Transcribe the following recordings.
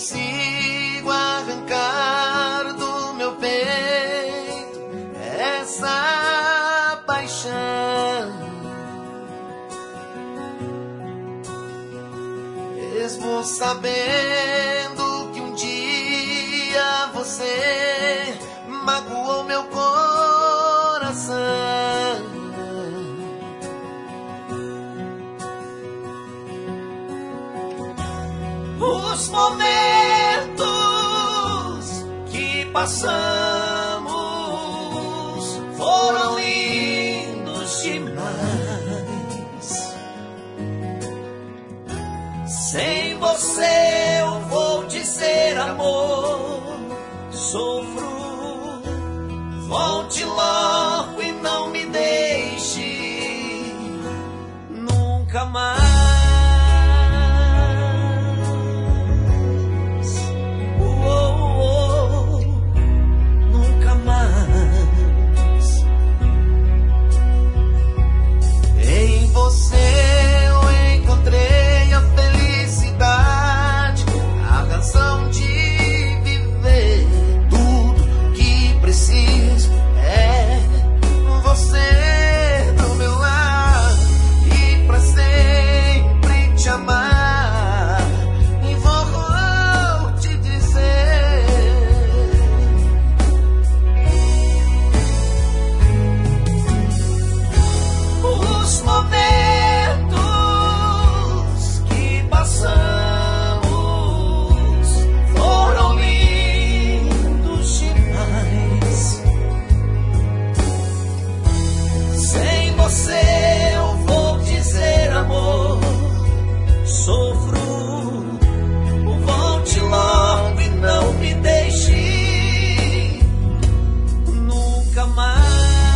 consigo arrancar do meu peito essa paixão. Mesmo sabendo que um dia você magoou meu coração, os momentos que passamos foram lindos demais. Sem você eu vou dizer amor, sofro. Volte logo e não me deixe nunca mais. Nunca mais. Em você eu encontrei a felicidade, a razão de viver. Tudo que preciso é você do meu lado e pra sempre te amar. E vou te dizer, os momentos que passamos foram lindos demais. Sem você eu vou dizer amor, sofro. Volte logo e não me deixe nunca mais.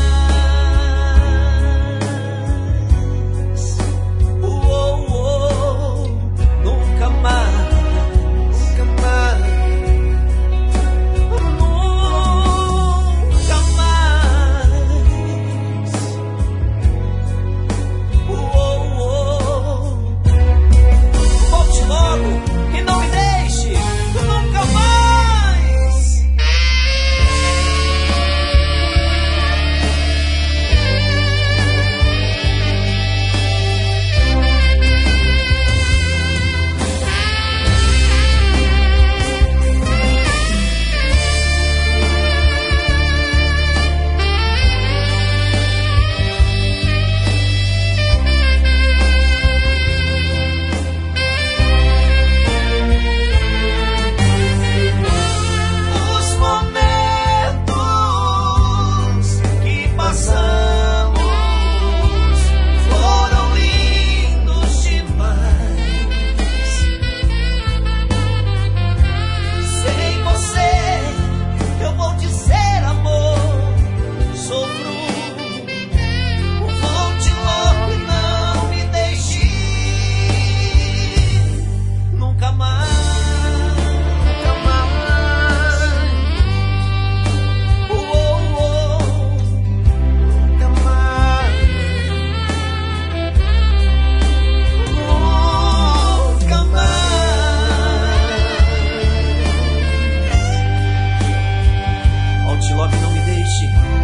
Nunca mais. Nunca mais. Nunca mais. Volte logo e não me deixe nunca mais. Os momentos que passamos foram lindos demais. Sem você eu vou dizer amor, sofro. Volte logo e não me deixe nunca mais. Nunca mais. Nunca mais. Nunca mais. Volte logo e não me deixe